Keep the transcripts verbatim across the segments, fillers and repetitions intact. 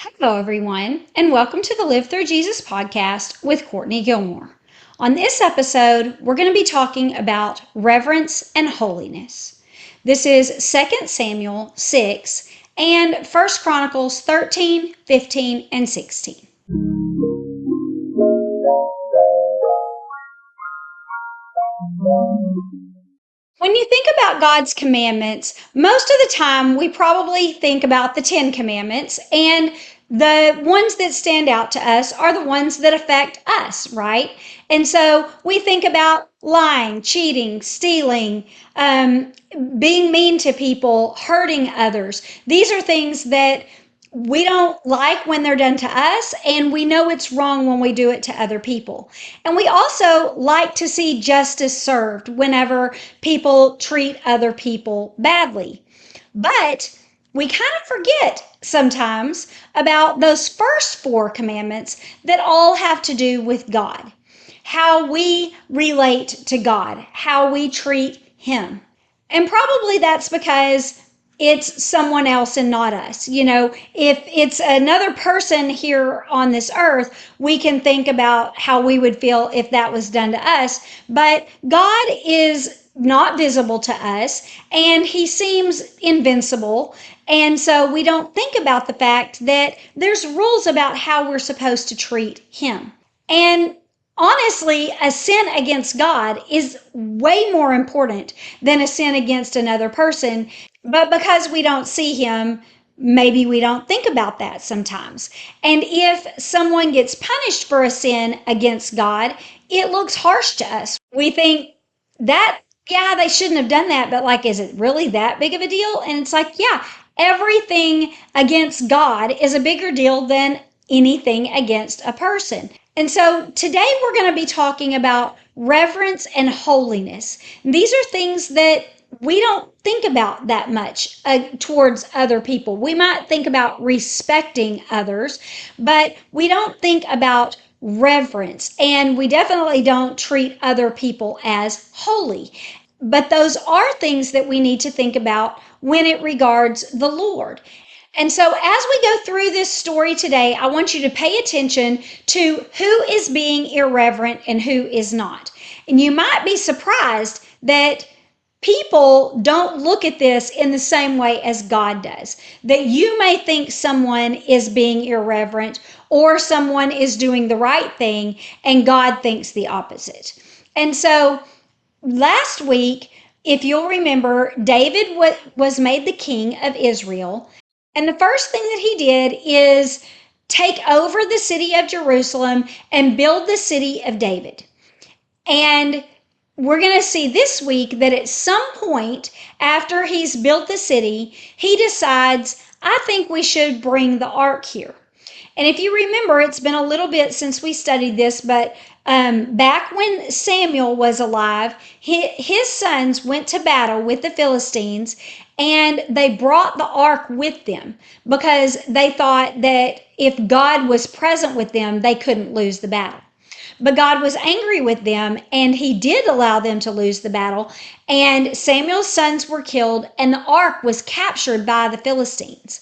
Hello, everyone, and welcome to the Live Through Jesus podcast with Courtney Gilmore. On this episode, we're going to be talking about reverence and holiness. This is Second Samuel six and First Chronicles thirteen, fifteen, and sixteen. When you think about God's commandments, most of the time we probably think about the Ten Commandments, and the ones that stand out to us are the ones that affect us, right? And so we think about lying, cheating, stealing, um, being mean to people, hurting others. These are things that we don't like when they're done to us, and we know it's wrong when we do it to other people. And we also like to see justice served whenever people treat other people badly. But we kind of forget sometimes about those first four commandments that all have to do with God, how we relate to God, how we treat Him. And probably that's because it's someone else and not us. You know, if it's another person here on this earth, we can think about how we would feel if that was done to us. But God is not visible to us, and He seems invincible. And so we don't think about the fact that there's rules about how we're supposed to treat Him. And honestly, a sin against God is way more important than a sin against another person. But because we don't see Him, maybe we don't think about that sometimes. And if someone gets punished for a sin against God, it looks harsh to us. We think that, yeah, they shouldn't have done that, but like, is it really that big of a deal? And it's like, yeah, everything against God is a bigger deal than anything against a person. And so today we're going to be talking about reverence and holiness. These are things that we don't think about that much uh, towards other people. We might think about respecting others, but we don't think about reverence, and we definitely don't treat other people as holy. But those are things that we need to think about when it regards the Lord. And so, as we go through this story today, I want you to pay attention to who is being irreverent and who is not. And you might be surprised that people don't look at this in the same way as God does. That you may think someone is being irreverent or someone is doing the right thing, and God thinks the opposite. And so, last week, if you'll remember, David was made the king of Israel. And the first thing that he did is take over the city of Jerusalem and build the city of David. And we're going to see this week that at some point after he's built the city, he decides, I think we should bring the ark here. And if you remember, it's been a little bit since we studied this, but um, back when Samuel was alive, his, his sons went to battle with the Philistines, and they brought the ark with them because they thought that if God was present with them, they couldn't lose the battle. But God was angry with them, and He did allow them to lose the battle, and Samuel's sons were killed, and the ark was captured by the Philistines.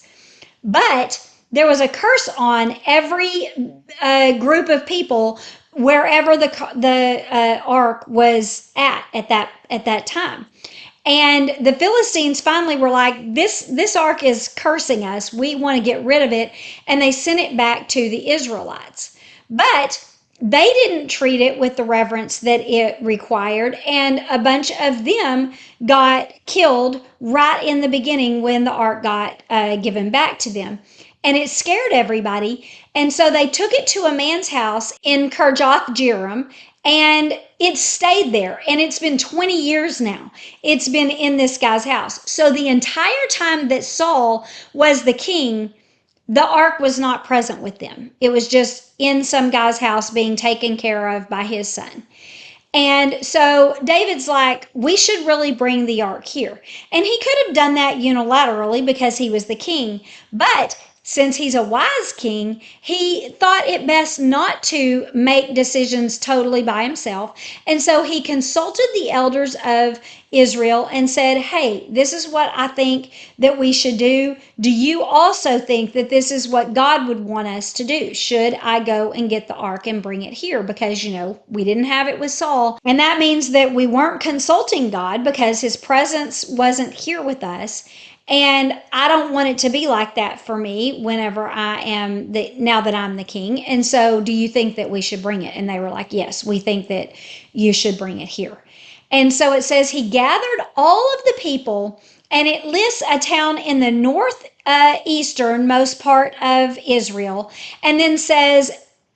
But there was a curse on every uh, group of people wherever the the uh, ark was at at that at that time. And the Philistines finally were like, this this ark is cursing us. We want to get rid of it. And they sent it back to the Israelites. But they didn't treat it with the reverence that it required. And a bunch of them got killed right in the beginning when the ark got uh, given back to them. And it scared everybody. And so they took it to a man's house in Kirjath Jearim, and it stayed there. And it's been twenty years now. It's been in this guy's house. So the entire time that Saul was the king, the ark was not present with them. It was just in some guy's house being taken care of by his son. And so David's like, we should really bring the ark here. And he could have done that unilaterally because he was the king. But since he's a wise king, he thought it best not to make decisions totally by himself. And so he consulted the elders of Israel and said, hey, this is what I think that we should do. Do you also think that this is what God would want us to do? Should I go and get the ark and bring it here? Because, you know, we didn't have it with Saul. And that means that we weren't consulting God because his presence wasn't here with us. And I don't want it to be like that for me whenever I am the now that I'm the king. And so, do you think that we should bring it? And they were like, yes, we think that you should bring it here. And so it says he gathered all of the people, and it lists a town in the north uh, easternmost part of Israel, and then says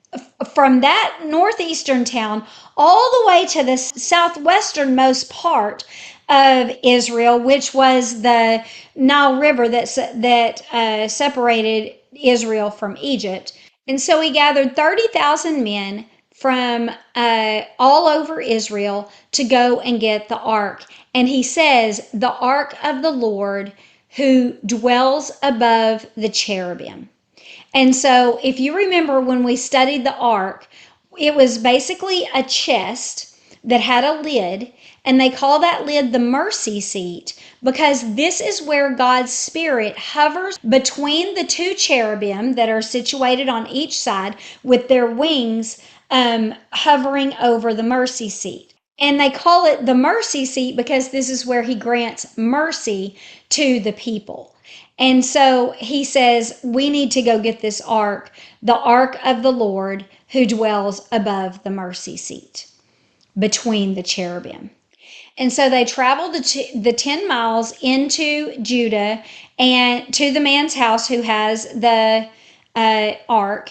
from that northeastern town all the way to the southwesternmost part of Israel, which was the Nile River that that uh, separated Israel from Egypt. And so he gathered thirty thousand men from uh, all over Israel to go and get the ark. And he says, the ark of the Lord who dwells above the cherubim. And so, if you remember when we studied the ark, it was basically a chest that had a lid, and they call that lid the mercy seat because this is where God's Spirit hovers between the two cherubim that are situated on each side with their wings um, hovering over the mercy seat. And they call it the mercy seat because this is where he grants mercy to the people. And so he says, we need to go get this ark, the ark of the Lord who dwells above the mercy seat between the cherubim. And so they traveled the, t- the ten miles into Judah and to the man's house who has the uh, ark,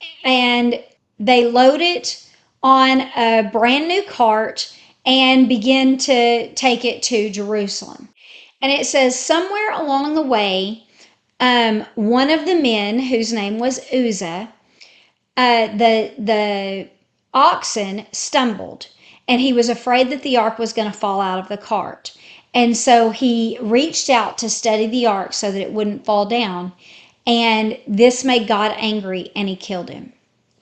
and they load it on a brand new cart and begin to take it to Jerusalem. And it says somewhere along the way, um, one of the men whose name was Uzzah, uh, the the oxen stumbled, and he was afraid that the ark was going to fall out of the cart. And so he reached out to steady the ark so that it wouldn't fall down. And this made God angry, and he killed him.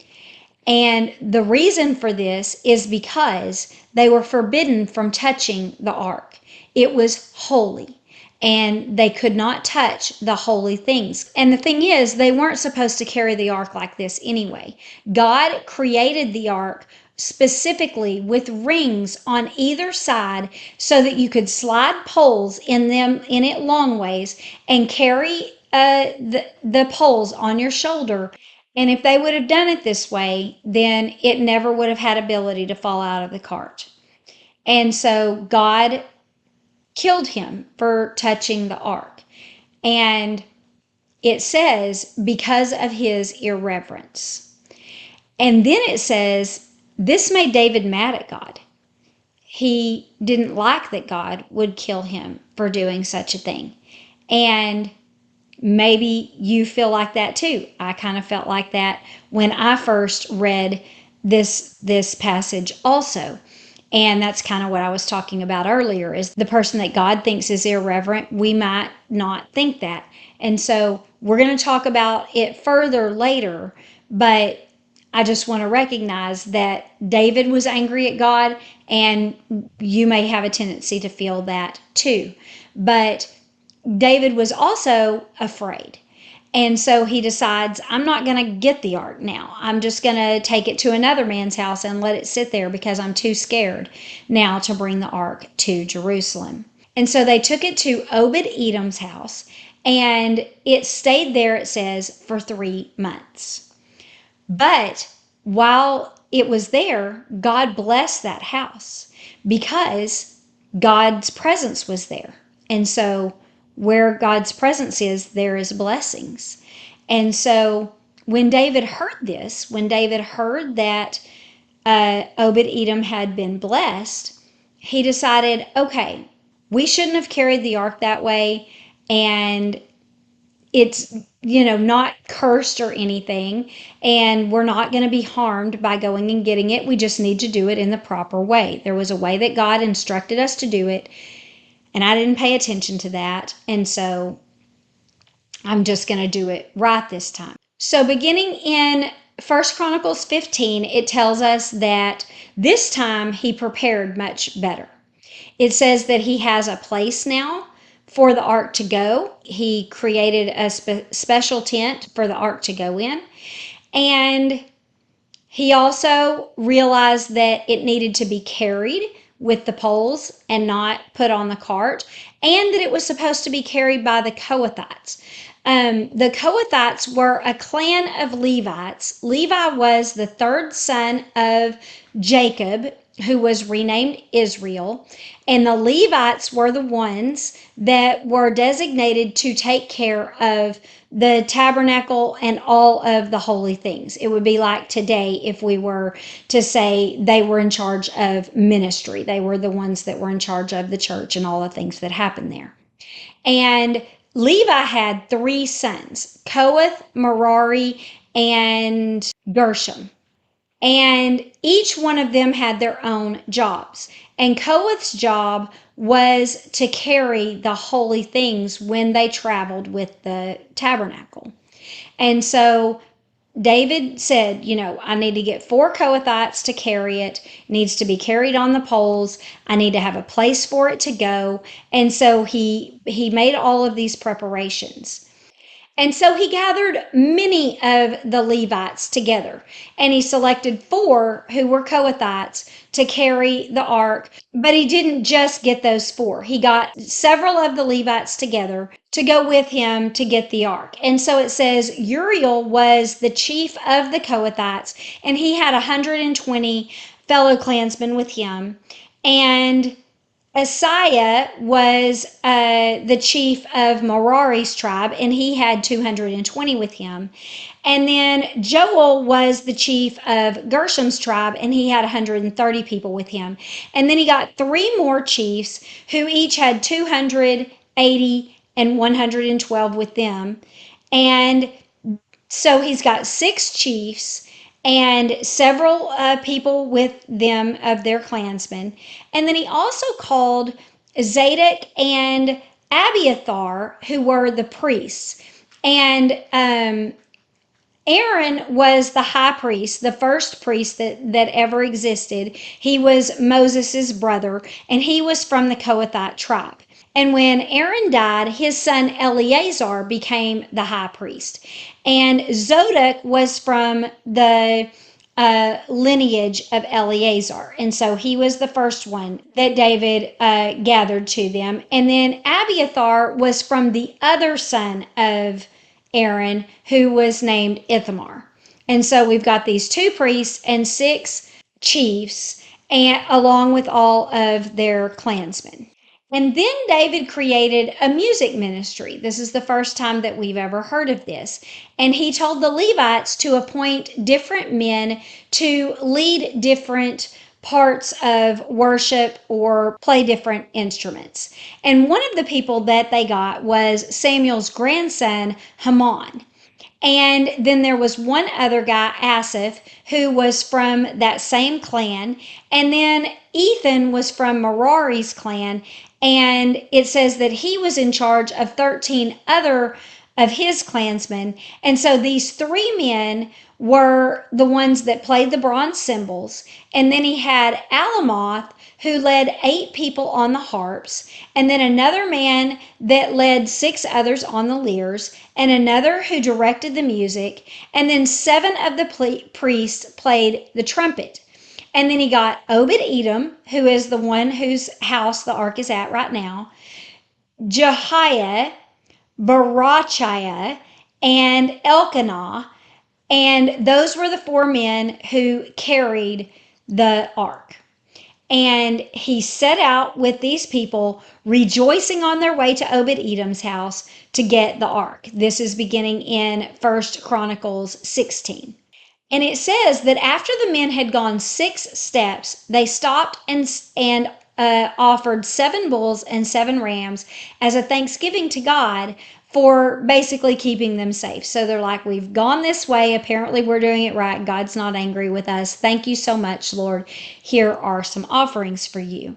And the reason for this is because they were forbidden from touching the ark. It was holy, and they could not touch the holy things. And the thing is, they weren't supposed to carry the ark like this anyway. God created the ark specifically with rings on either side so that you could slide poles in them in it long ways and carry uh, the, the poles on your shoulder. And if they would have done it this way, then it never would have had ability to fall out of the cart. And so God killed him for touching the ark. And it says, because of his irreverence. And then it says, this made David mad at God. He didn't like that God would kill him for doing such a thing. And maybe you feel like that too. I kind of felt like that when I first read this this passage also. And that's kind of what I was talking about earlier, is the person that God thinks is irreverent, we might not think that. And so we're going to talk about it further later, but I just want to recognize that David was angry at God, and you may have a tendency to feel that too. But David was also afraid. And so he decides, I'm not going to get the ark now. I'm just going to take it to another man's house and let it sit there because I'm too scared now to bring the ark to Jerusalem. And so they took it to Obed-Edom's house, and it stayed there, it says, for three months. But while it was there, God blessed that house because God's presence was there. And so where God's presence is, there is blessings. And so when David heard this, when David heard that uh, Obed-Edom had been blessed, he decided, okay, we shouldn't have carried the ark that way, and it's, you know, not cursed or anything, and we're not going to be harmed by going and getting it. We just need to do it in the proper way. There was a way that God instructed us to do it, and I didn't pay attention to that. And so I'm just going to do it right this time. So beginning in First Chronicles fifteen, it tells us that this time he prepared much better. It says that he has a place now for the ark to go. He created a spe- special tent for the ark to go in. And he also realized that it needed to be carried with the poles and not put on the cart, and that it was supposed to be carried by the Kohathites. Um, the Kohathites were a clan of Levites. Levi was the third son of Jacob, who was renamed Israel. And the Levites were the ones that were designated to take care of the tabernacle and all of the holy things. It would be like today if we were to say they were in charge of ministry. They were the ones that were in charge of the church and all the things that happened there. And Levi had three sons, Kohath, Merari, and Gershom. And each one of them had their own jobs. And Kohath's job was to carry the holy things when they traveled with the tabernacle. And so David said, you know, I need to get four Kohathites to carry it. It needs to be carried on the poles. I need to have a place for it to go. And so he he made all of these preparations. And so he gathered many of the Levites together, and he selected four who were Kohathites to carry the ark. But he didn't just get those four, he got several of the Levites together to go with him to get the ark. And so it says Uriel was the chief of the Kohathites, and he had one hundred twenty fellow clansmen with him. And Asaiah was uh, the chief of Merari's tribe, and he had two hundred twenty with him. And then Joel was the chief of Gershom's tribe, and he had one hundred thirty people with him. And then he got three more chiefs who each had two hundred eighty and one hundred twelve with them. And so he's got six chiefs and several uh, people with them of their clansmen. And then he also called Zadok and Abiathar, who were the priests. And um, Aaron was the high priest, the first priest that, that ever existed. He was Moses' brother, and he was from the Kohathite tribe. And when Aaron died, his son Eleazar became the high priest. And Zadok was from the uh, lineage of Eleazar. And so he was the first one that David uh, gathered to them. And then Abiathar was from the other son of Aaron, who was named Ithamar. And so we've got these two priests and six chiefs, and along with all of their clansmen. And then David created a music ministry. This is the first time that we've ever heard of this. And he told the Levites to appoint different men to lead different parts of worship or play different instruments. And one of the people that they got was Samuel's grandson, Haman. And then there was one other guy, Asaph, who was from that same clan. And then Ethan was from Merari's clan. And it says that he was in charge of thirteen other of his clansmen. And so these three men were the ones that played the bronze cymbals. And then he had Alamoth, who led eight people on the harps, and then another man that led six others on the lyres, and another who directed the music, and then seven of the ple- priests played the trumpet. And then he got Obed-Edom, who is the one whose house the ark is at right now, Jehiah, Barachiah, and Elkanah, and those were the four men who carried the ark. And he set out with these people, rejoicing on their way to Obed-Edom's house to get the ark. This is beginning in First Chronicles sixteen. And it says that after the men had gone six steps, they stopped and, and uh, offered seven bulls and seven rams as a thanksgiving to God for basically keeping them safe. So they're like, we've gone this way. Apparently, we're doing it right. God's not angry with us. Thank you so much, Lord. Here are some offerings for you.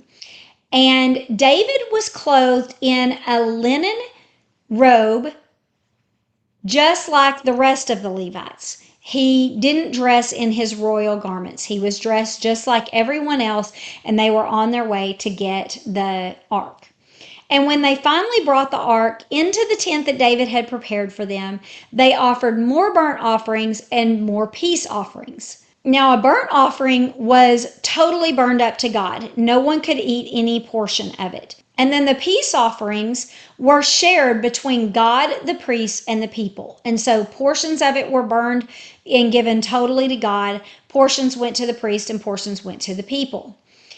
And David was clothed in a linen robe just like the rest of the Levites. He didn't dress in his royal garments. He was dressed just like everyone else, and they were on their way to get the ark. And when they finally brought the ark into the tent that David had prepared for them, they offered more burnt offerings and more peace offerings. Now, a burnt offering was totally burned up to God. No one could eat any portion of it. And then the peace offerings were shared between God, the priests, and the people. And so portions of it were burned and given totally to God. Portions went to the priest and portions went to the people.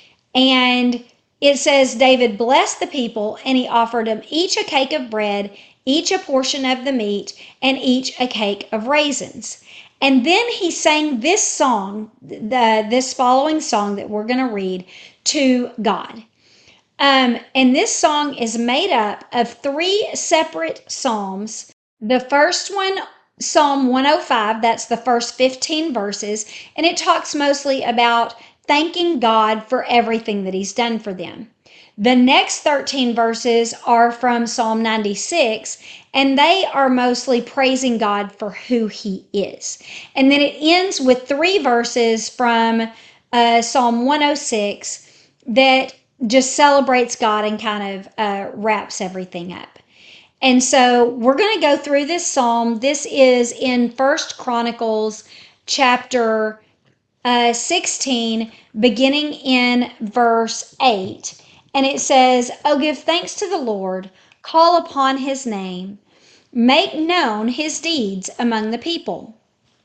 And it says David blessed the people, and he offered them each a cake of bread, each a portion of the meat, and each a cake of raisins. And then he sang this song, the this following song that we're going to read, to God. Um, and this song is made up of three separate psalms. The first one, Psalm one oh five, that's the first fifteen verses, and it talks mostly about thanking God for everything that He's done for them. The next thirteen verses are from Psalm ninety-six, and they are mostly praising God for who He is. And then it ends with three verses from uh, Psalm one oh six that just celebrates God and kind of uh, wraps everything up. And so we're going to go through this psalm. This is in First Chronicles chapter uh, sixteen, beginning in verse eight. And it says, "Oh, give thanks to the Lord, call upon his name, make known his deeds among the people.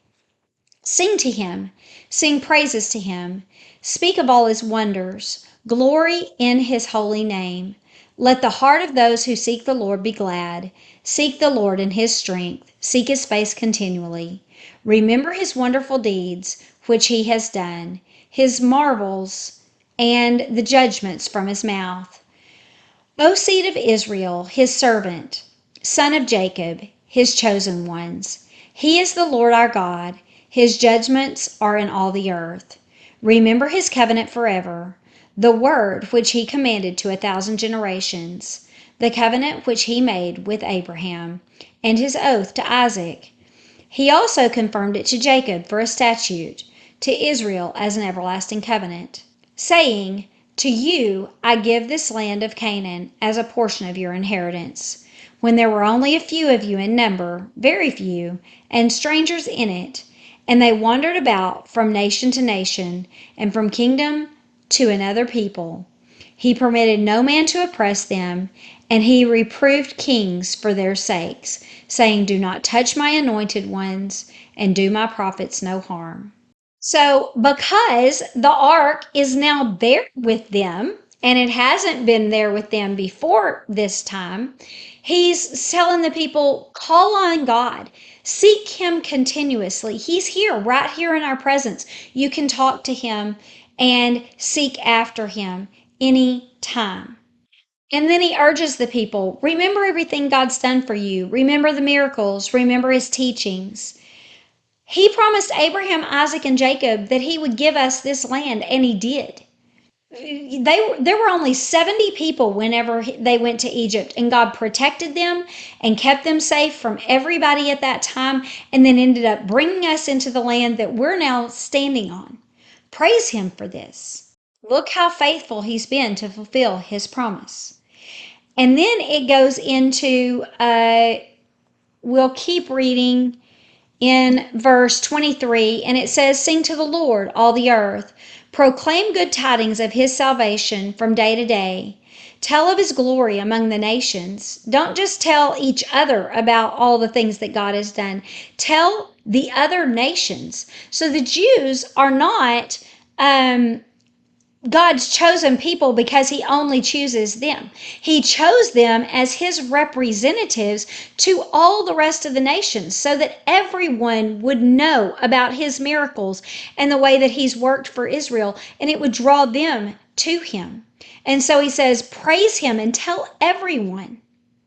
Sing to him, sing praises to him, speak of all his wonders, glory in his holy name. Let the heart of those who seek the Lord be glad. Seek the Lord in his strength, seek his face continually. Remember his wonderful deeds, which he has done, his marvels, and the judgments from his mouth. O seed of Israel, his servant, son of Jacob, his chosen ones. He is the Lord our God. His judgments are in all the earth. Remember his covenant forever, the word which he commanded to a thousand generations, the covenant which he made with Abraham, and his oath to Isaac. He also confirmed it to Jacob for a statute, to Israel as an everlasting covenant, saying, to you I give this land of Canaan as a portion of your inheritance, when there were only a few of you in number, very few, and strangers in it, and they wandered about from nation to nation, and from kingdom to another people. He permitted no man to oppress them, and he reproved kings for their sakes, saying, do not touch my anointed ones, and do my prophets no harm." So, because the ark is now there with them, and it hasn't been there with them before this time, he's telling the people, call on God, seek him continuously. He's here, right here in our presence. You can talk to him and seek after him any time. And then he urges the people, remember everything God's done for you. Remember the miracles. Remember his teachings. He promised Abraham, Isaac, and Jacob that he would give us this land, and he did. They there were only seventy people whenever they went to Egypt, and God protected them and kept them safe from everybody at that time, and then ended up bringing us into the land that we're now standing on. Praise him for this. Look how faithful he's been to fulfill his promise. And then it goes into, uh, we'll keep reading in verse twenty-three, and it says, sing to the Lord, all the earth. Proclaim good tidings of his salvation from day to day. Tell of his glory among the nations. Don't just tell each other about all the things that God has done. Tell the other nations. So the Jews are not um, God's chosen people because he only chooses them. He chose them as his representatives to all the rest of the nations so that everyone would know about his miracles and the way that he's worked for Israel, and it would draw them to him. And so he says, praise him and tell everyone.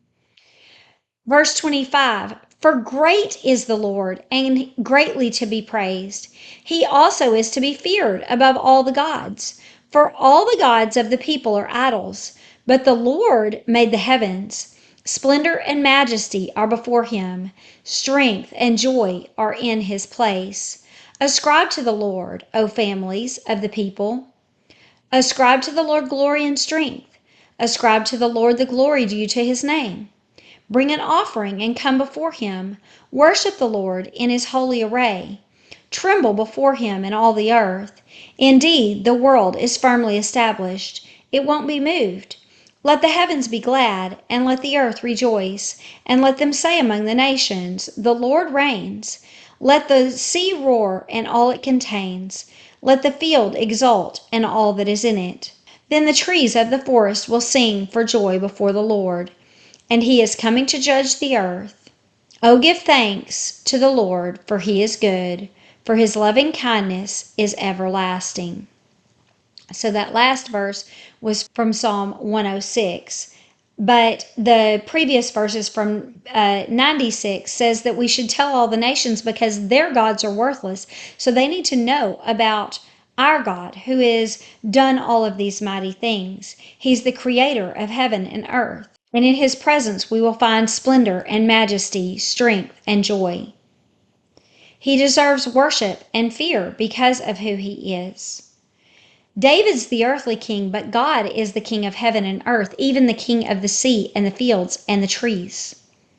Verse twenty-five, for great is the Lord and greatly to be praised. He also is to be feared above all the gods. For all the gods of the people are idols, but the Lord made the heavens. Splendor and majesty are before him. Strength and joy are in his place. Ascribe to the Lord, O families of the people. Ascribe to the Lord glory and strength. Ascribe to the Lord the glory due to his name. Bring an offering and come before him. Worship the Lord in his holy array. Tremble before him in all the earth. Indeed, the world is firmly established. It won't be moved. Let the heavens be glad, and let the earth rejoice, and let them say among the nations, the Lord reigns. Let the sea roar and all it contains. Let the field exult and all that is in it. Then the trees of the forest will sing for joy before the Lord, and he is coming to judge the earth. Oh, give thanks to the Lord, for he is good, for his loving kindness is everlasting. So that last verse was from Psalm one oh six. But the previous verses from uh, ninety-six says that we should tell all the nations because their gods are worthless. So they need to know about our God who has done all of these mighty things. He's the creator of heaven and earth. And in his presence we will find splendor and majesty, strength and joy. He deserves worship and fear because of who he is. David's the earthly king, but God is the king of heaven and earth, even the king of the sea and the fields and the trees.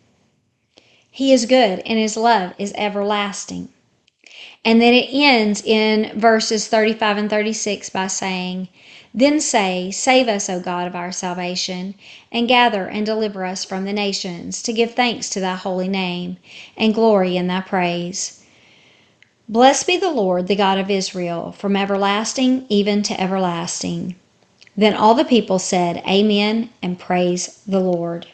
He is good and his love is everlasting. And then it ends in verses thirty-five and thirty-six by saying, Then say, Save us, O God of our salvation, and gather and deliver us from the nations, to give thanks to thy holy name, and glory in thy praise. Blessed be the Lord, the God of Israel, from everlasting even to everlasting. Then all the people said, Amen, and praise the Lord.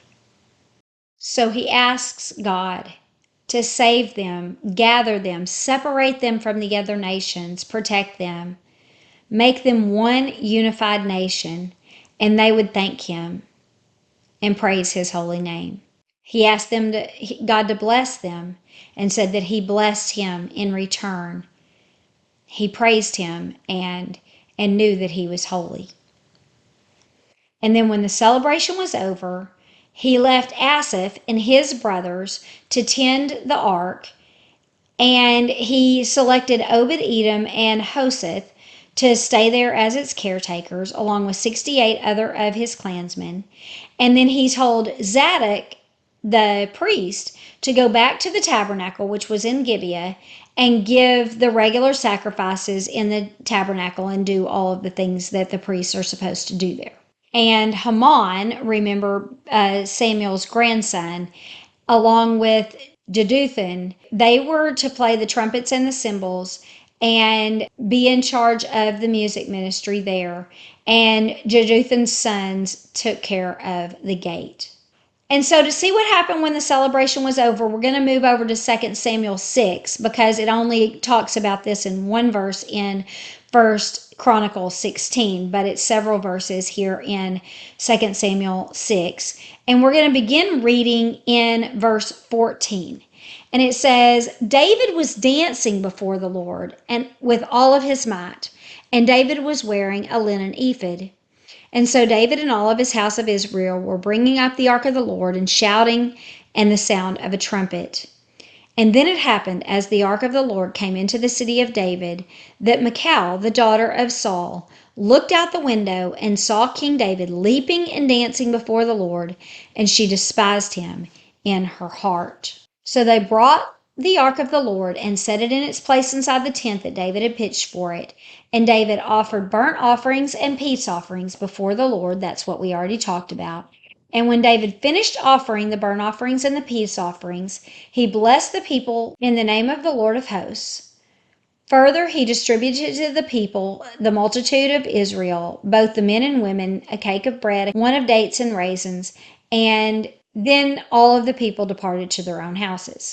So he asks God to save them, gather them, separate them from the other nations, protect them, make them one unified nation, and they would thank him and praise his holy name. He asked them to, God to bless them and said that he blessed him in return. He praised him and and knew that he was holy. And then when the celebration was over, he left Asaph and his brothers to tend the ark, and he selected Obed-Edom and Hoseth to stay there as its caretakers, along with sixty-eight other of his clansmen. And then he told Zadok, the priest, to go back to the tabernacle, which was in Gibeah, and give the regular sacrifices in the tabernacle and do all of the things that the priests are supposed to do there. And Haman, remember uh, Samuel's grandson, along with Jeduthun, they were to play the trumpets and the cymbals and be in charge of the music ministry there. And Jeduthun's sons took care of the gate. And so to see what happened when the celebration was over, we're going to move over to Second Samuel six because it only talks about this in one verse in First Chronicles sixteen, but it's several verses here in Second Samuel six. And we're going to begin reading in verse fourteen. And it says, David was dancing before the Lord and with all of his might, and David was wearing a linen ephod. And so David and all of his house of Israel were bringing up the ark of the Lord and shouting and the sound of a trumpet. And then it happened, as the ark of the Lord came into the city of David, that Michal, the daughter of Saul, looked out the window and saw King David leaping and dancing before the Lord, and she despised him in her heart. So they brought the ark of the Lord and set it in its place inside the tent that David had pitched for it. And David offered burnt offerings and peace offerings before the Lord. That's what we already talked about. And when David finished offering the burnt offerings and the peace offerings, he blessed the people in the name of the Lord of hosts. Further, he distributed to the people, the multitude of Israel, both the men and women, a cake of bread, one of dates and raisins, and then all of the people departed to their own houses.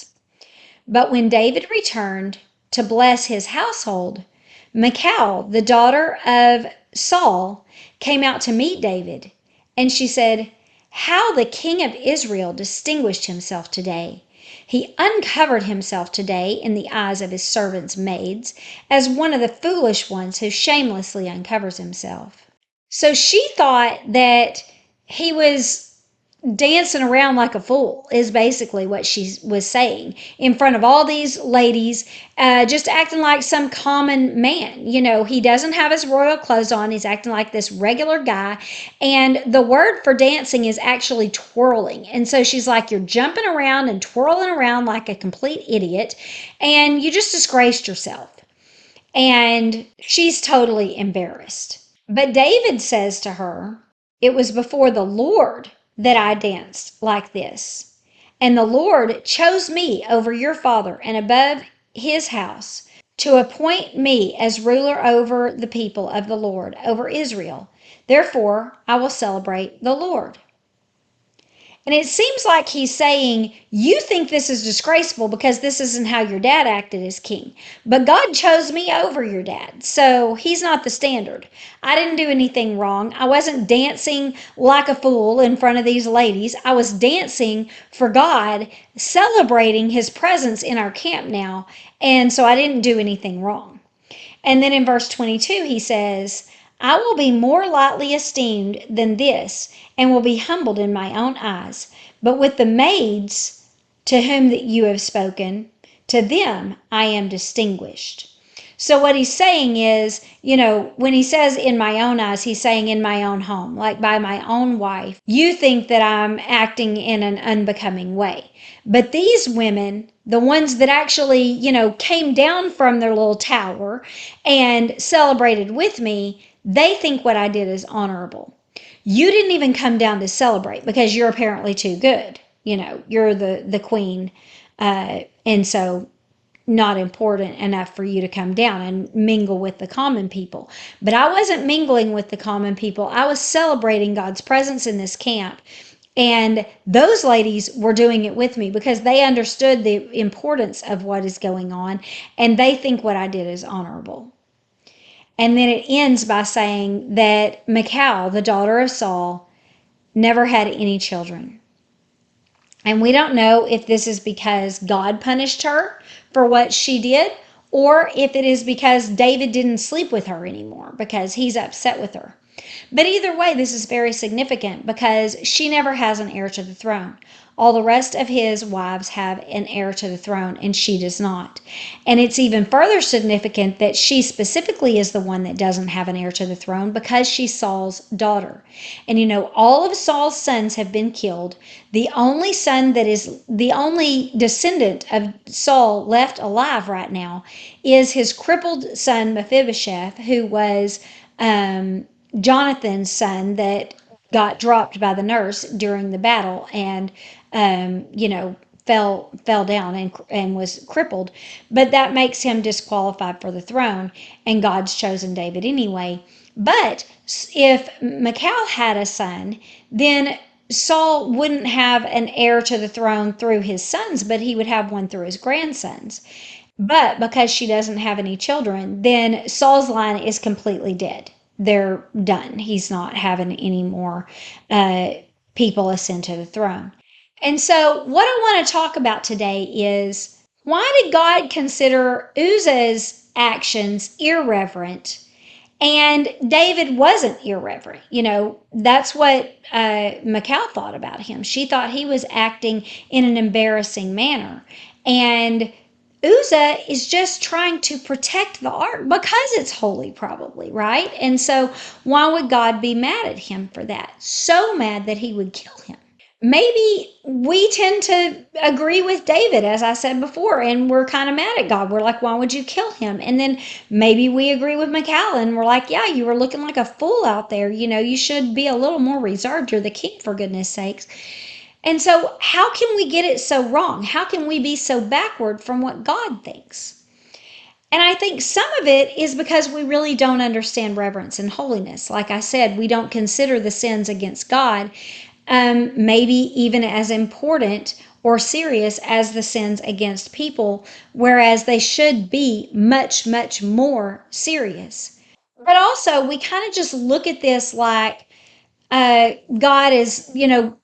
But when David returned to bless his household, Michal, the daughter of Saul, came out to meet David, and she said, How the king of Israel distinguished himself today! He uncovered himself today in the eyes of his servants' maids, as one of the foolish ones who shamelessly uncovers himself. So she thought that he was dancing around like a fool is basically what she was saying in front of all these ladies, uh, just acting like some common man. You know, he doesn't have his royal clothes on. He's acting like this regular guy. And the word for dancing is actually twirling. And so she's like, you're jumping around and twirling around like a complete idiot, and you just disgraced yourself. And she's totally embarrassed. But David says to her, it was before the Lord that I danced like this. And the Lord chose me over your father and above his house to appoint me as ruler over the people of the Lord, over Israel. Therefore, I will celebrate the Lord. And it seems like he's saying, you think this is disgraceful because this isn't how your dad acted as king. But God chose me over your dad. So he's not the standard. I didn't do anything wrong. I wasn't dancing like a fool in front of these ladies. I was dancing for God, celebrating his presence in our camp now. And so I didn't do anything wrong. And then in verse twenty-two, he says, I will be more lightly esteemed than this, and will be humbled in my own eyes. But with the maids to whom that you have spoken, to them I am distinguished. So what he's saying is, you know, when he says in my own eyes, he's saying in my own home, like by my own wife. You think that I'm acting in an unbecoming way. But these women, the ones that actually, you know, came down from their little tower and celebrated with me, they think what I did is honorable. You didn't even come down to celebrate because you're apparently too good. You know, you're the, the queen. Uh, and so not important enough for you to come down and mingle with the common people. But I wasn't mingling with the common people. I was celebrating God's presence in this camp. And those ladies were doing it with me because they understood the importance of what is going on, and they think what I did is honorable. And then it ends by saying that Michal, the daughter of Saul, never had any children. And we don't know if this is because God punished her for what she did, or if it is because David didn't sleep with her anymore because he's upset with her. But either way, this is very significant because she never has an heir to the throne. All the rest of his wives have an heir to the throne, and she does not. And it's even further significant that she specifically is the one that doesn't have an heir to the throne because she's Saul's daughter. And you know, all of Saul's sons have been killed. The only son that is the only descendant of Saul left alive right now is his crippled son Mephibosheth, who was um, Jonathan's son that got dropped by the nurse during the battle and um, you know fell fell down and and was crippled, but that makes him disqualified for the throne, and God's chosen David anyway. But if Michal had a son, then Saul wouldn't have an heir to the throne through his sons, but he would have one through his grandsons. But because she doesn't have any children, then Saul's line is completely dead. They're done. He's not having any more uh, people ascend to the throne. And so, what I want to talk about today is, why did God consider Uzzah's actions irreverent and David wasn't irreverent? You know, that's what uh, Michal thought about him. She thought he was acting in an embarrassing manner. And Uzzah is just trying to protect the ark because it's holy, probably, right? And so, why would God be mad at him for that? So mad that he would kill him. Maybe we tend to agree with David, as I said before, and we're kind of mad at God. We're like, why would you kill him? And then maybe we agree with Michal and we're like, yeah, you were looking like a fool out there. You know, you should be a little more reserved. You're the king, for goodness sakes. And so, how can we get it so wrong? How can we be so backward from what God thinks? And I think some of it is because we really don't understand reverence and holiness. Like I said, we don't consider the sins against God um, maybe even as important or serious as the sins against people, whereas they should be much, much more serious. But also, we kind of just look at this like uh, God is, you know,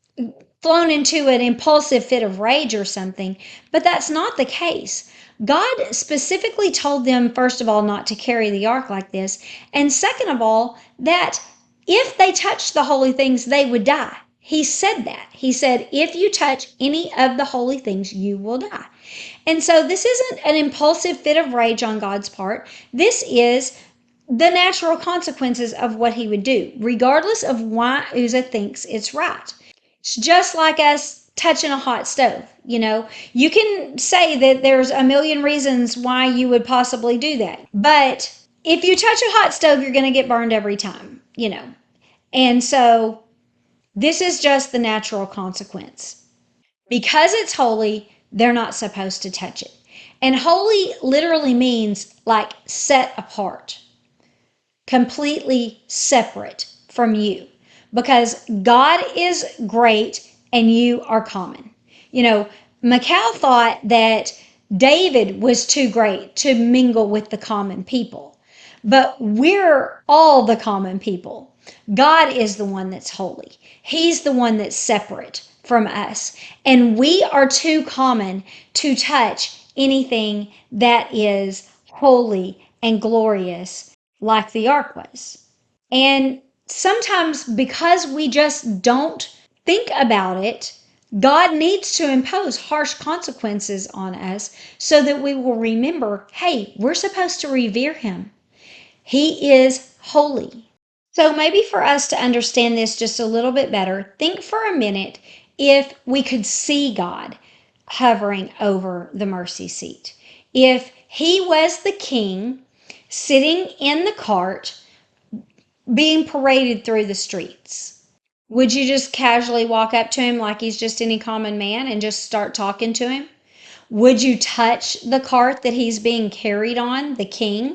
flown into an impulsive fit of rage or something, but that's not the case. God specifically told them, first of all, not to carry the ark like this, and second of all, that if they touched the holy things, they would die. He said that. He said, if you touch any of the holy things, you will die. And so this isn't an impulsive fit of rage on God's part. This is the natural consequences of what he would do, regardless of why Uzzah thinks it's right. It's just like us touching a hot stove. You know, you can say that there's a million reasons why you would possibly do that. But if you touch a hot stove, you're going to get burned every time, you know. And so this is just the natural consequence. Because it's holy, they're not supposed to touch it. And holy literally means like set apart, completely separate from you, because God is great and you are common. You know, Michal thought that David was too great to mingle with the common people, but we're all the common people. God is the one that's holy. He's the one that's separate from us. And we are too common to touch anything that is holy and glorious like the ark was. And sometimes because we just don't think about it, God needs to impose harsh consequences on us so that we will remember, hey, we're supposed to revere him. He is holy. So maybe for us to understand this just a little bit better, think for a minute if we could see God hovering over the mercy seat. If he was the king sitting in the cart being paraded through the streets, would you just casually walk up to him like he's just any common man and just start talking to him? Would you touch the cart that he's being carried on, the king?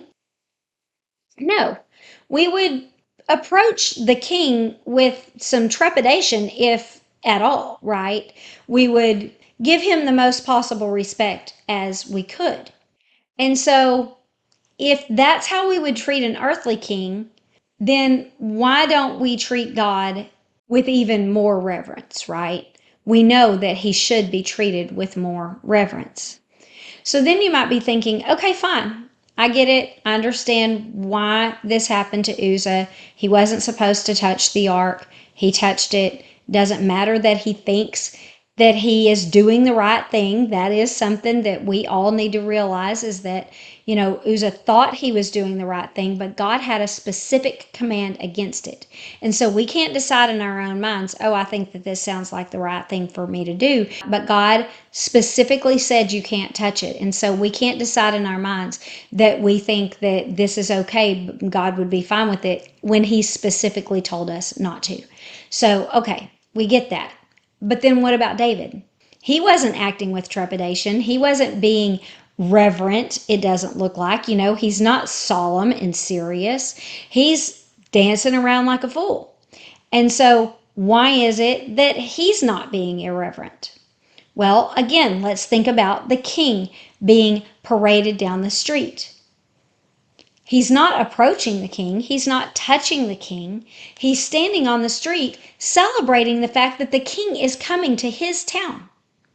No. We would approach the king with some trepidation, if at all, right? We would give him the most possible respect as we could. And so, if that's how we would treat an earthly king, then why don't we treat God with even more reverence, right? We know that he should be treated with more reverence. So then you might be thinking, okay, fine. I get it. I understand why this happened to Uzzah. He wasn't supposed to touch the ark. He touched it. Doesn't matter that he thinks that he is doing the right thing. That is something that we all need to realize, is that, you know, Uzzah thought he was doing the right thing, but God had a specific command against it. And so we can't decide in our own minds, oh, I think that this sounds like the right thing for me to do. But God specifically said you can't touch it. And so we can't decide in our minds that we think that this is okay, God would be fine with it, when he specifically told us not to. So, okay, we get that. But then what about David? He wasn't acting with trepidation. He wasn't being reverent, it doesn't look like. You know, he's not solemn and serious. He's dancing around like a fool. And so, why is it that he's not being irreverent? Well, again, let's think about the king being paraded down the street. He's not approaching the king. He's not touching the king. He's standing on the street celebrating the fact that the king is coming to his town.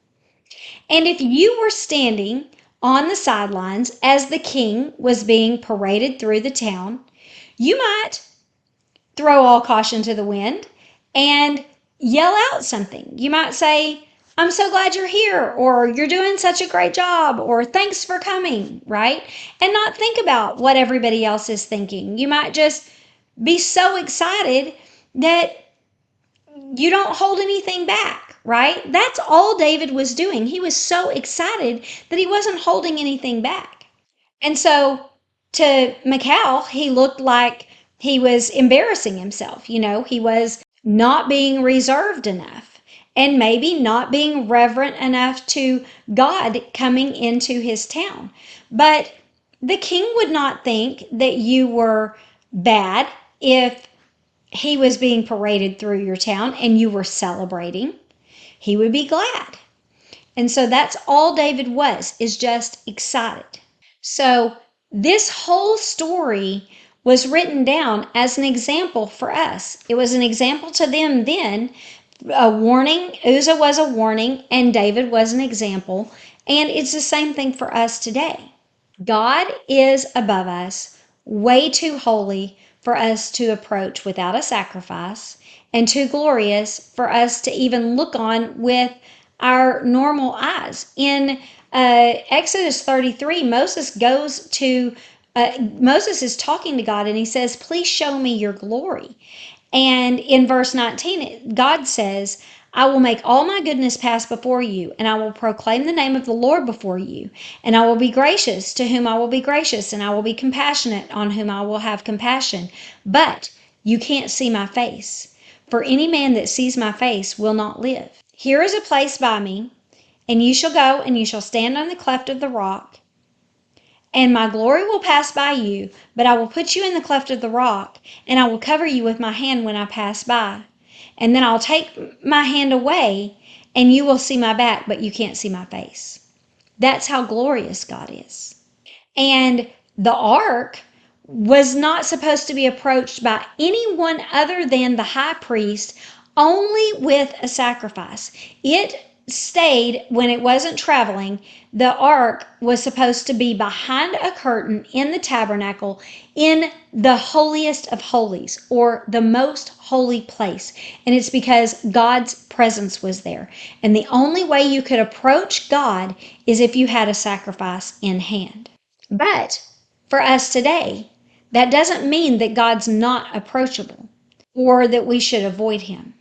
And if you were standing on the sidelines as the king was being paraded through the town, you might throw all caution to the wind and yell out something. You might say, I'm so glad you're here, or you're doing such a great job, or thanks for coming, right? And not think about what everybody else is thinking. You might just be so excited that you don't hold anything back, right? That's all David was doing. He was so excited that he wasn't holding anything back. And so to Michal, he looked like he was embarrassing himself. You know, he was not being reserved enough, and maybe not being reverent enough to God coming into his town. But the king would not think that you were bad if he was being paraded through your town and you were celebrating. He would be glad. And so that's all David was, is just excited. So this whole story was written down as an example for us. It was an example to them then, a warning. Uzzah was a warning, and David was an example. And it's the same thing for us today. God is above us, way too holy for us to approach without a sacrifice. and too glorious for us to even look on with our normal eyes. In uh, Exodus thirty-three, Moses goes to uh, Moses is talking to God and he says, "Please show me your glory." And in verse nineteen, God says, "I will make all my goodness pass before you, and I will proclaim the name of the Lord before you. And I will be gracious to whom I will be gracious, and I will be compassionate on whom I will have compassion. But you can't see my face, for any man that sees my face will not live. Here is a place by me, and you shall go, and you shall stand on the cleft of the rock. And my glory will pass by you, but I will put you in the cleft of the rock, and I will cover you with my hand when I pass by. And then I'll take my hand away, and you will see my back, but you can't see my face." That's how glorious God is. And the ark was not supposed to be approached by anyone other than the high priest, only with a sacrifice. It stayed when it wasn't traveling. The ark was supposed to be behind a curtain in the tabernacle in the holiest of holies, or the most holy place. And it's because God's presence was there. And the only way you could approach God is if you had a sacrifice in hand. But for us today, that doesn't mean that God's not approachable or that we should avoid him.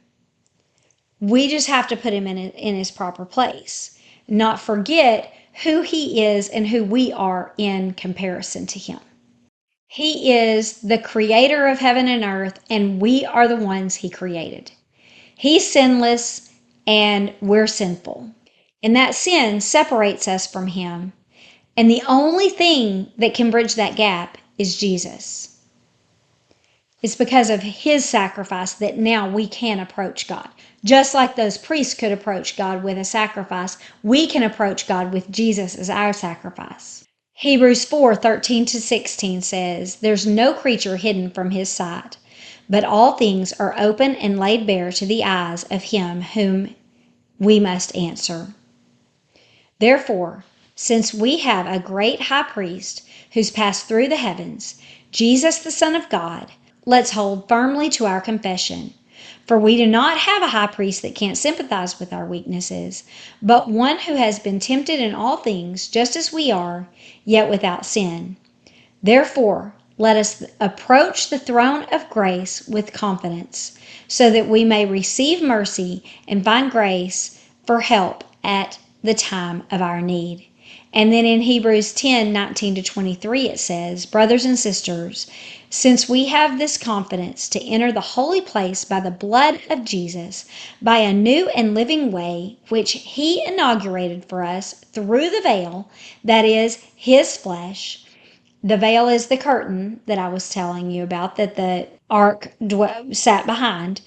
We just have to put him in, in his proper place, not forget who he is and who we are in comparison to him. He is the creator of heaven and earth, and we are the ones he created. He's sinless, and we're sinful. And that sin separates us from him. And the only thing that can bridge that gap is Jesus. It's because of his sacrifice that now we can approach God. Just like those priests could approach God with a sacrifice, we can approach God with Jesus as our sacrifice. Hebrews four thirteen to sixteen says, "There's no creature hidden from his sight, but all things are open and laid bare to the eyes of him whom we must answer. Therefore, since we have a great high priest who's passed through the heavens, Jesus the Son of God, let's hold firmly to our confession. For we do not have a high priest that can't sympathize with our weaknesses, but one who has been tempted in all things, just as we are, yet without sin. Therefore, let us approach the throne of grace with confidence, so that we may receive mercy and find grace for help at the time of our need." And then in Hebrews ten nineteen to twenty-three, it says, "Brothers and sisters, since we have this confidence to enter the holy place by the blood of Jesus, by a new and living way, which he inaugurated for us through the veil, that is, his flesh." The veil is the curtain that I was telling you about that the ark dw- sat behind.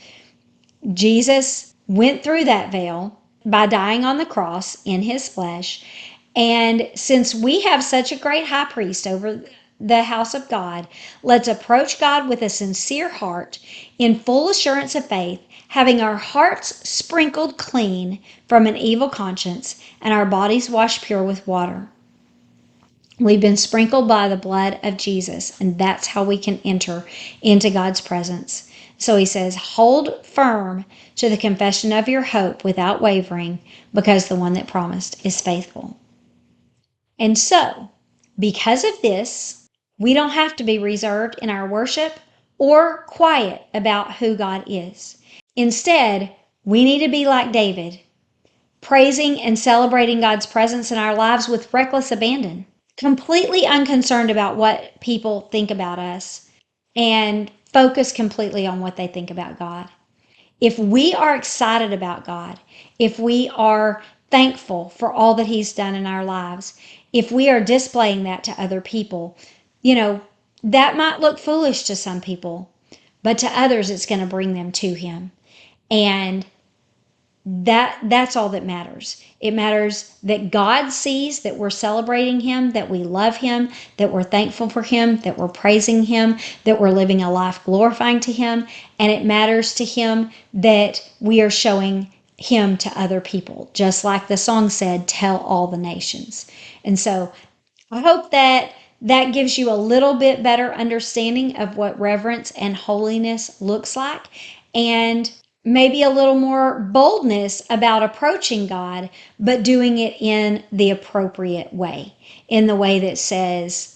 Jesus went through that veil by dying on the cross in his flesh. And since we have such a great high priest over the house of God, let's approach God with a sincere heart, in full assurance of faith, having our hearts sprinkled clean from an evil conscience and our bodies washed pure with water. We've been sprinkled by the blood of Jesus, and that's how we can enter into God's presence. So he says, hold firm to the confession of your hope without wavering, because the one that promised is faithful. And so, because of this, we don't have to be reserved in our worship or quiet about who God is. Instead, we need to be like David, praising and celebrating God's presence in our lives with reckless abandon, completely unconcerned about what people think about us, and focus completely on what they think about God. If we are excited about God, if we are thankful for all that he's done in our lives, if we are displaying that to other people, you know, that might look foolish to some people, but to others it's going to bring them to him. And that that's all that matters. It matters that God sees that we're celebrating him, that we love him, that we're thankful for him, that we're praising him, that we're living a life glorifying to him, and it matters to him that we are showing him to other people, just like the song said, tell all the nations. And so I hope that that gives you a little bit better understanding of what reverence and holiness looks like. and maybe a little more boldness about approaching God, but doing it in the appropriate way, in the way that says,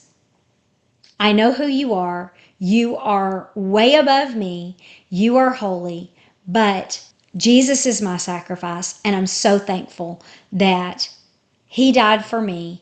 I know who you are. You are way above me. You are holy, but Jesus is my sacrifice, and I'm so thankful that He died for me,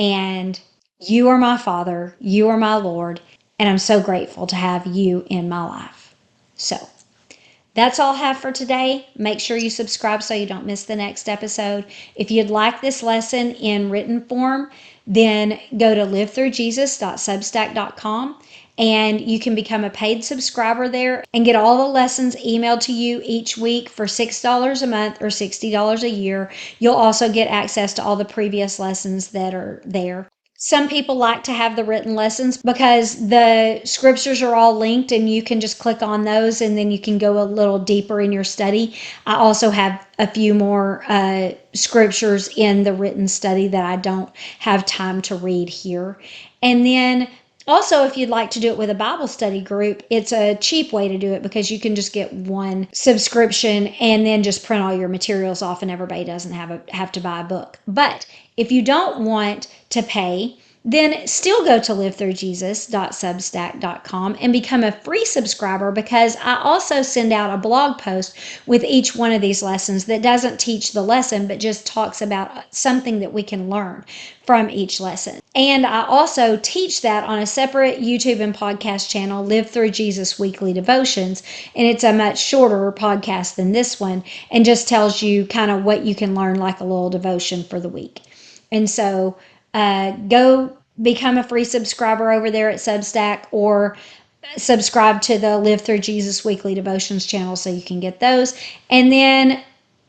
and you are my Father. You are my Lord, and I'm so grateful to have you in my life. So, that's all I have for today. Make sure you subscribe so you don't miss the next episode. If you'd like this lesson in written form, then go to live through jesus dot substack dot com and you can become a paid subscriber there and get all the lessons emailed to you each week for six dollars a month or sixty dollars a year. You'll also get access to all the previous lessons that are there. Some people like to have the written lessons because the scriptures are all linked and you can just click on those and then you can go a little deeper in your study. I also have a few more uh, scriptures in the written study that I don't have time to read here. And then also, if you'd like to do it with a Bible study group, it's a cheap way to do it because you can just get one subscription and then just print all your materials off, and everybody doesn't have a have to buy a book. But if you don't want to pay, then still go to live through jesus dot substack dot com and become a free subscriber, because I also send out a blog post with each one of these lessons that doesn't teach the lesson but just talks about something that we can learn from each lesson. And I also teach that on a separate YouTube and podcast channel, Live Through Jesus Weekly Devotions, and it's a much shorter podcast than this one and just tells you kind of what you can learn, like a little devotion for the week. And so uh, go become a free subscriber over there at Substack, or subscribe to the Live Through Jesus Weekly Devotions channel so you can get those. And then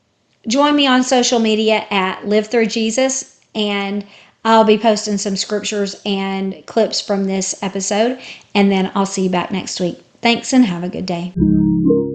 join me on social media at Live Through Jesus, and I'll be posting some scriptures and clips from this episode. And then I'll see you back next week. Thanks and have a good day.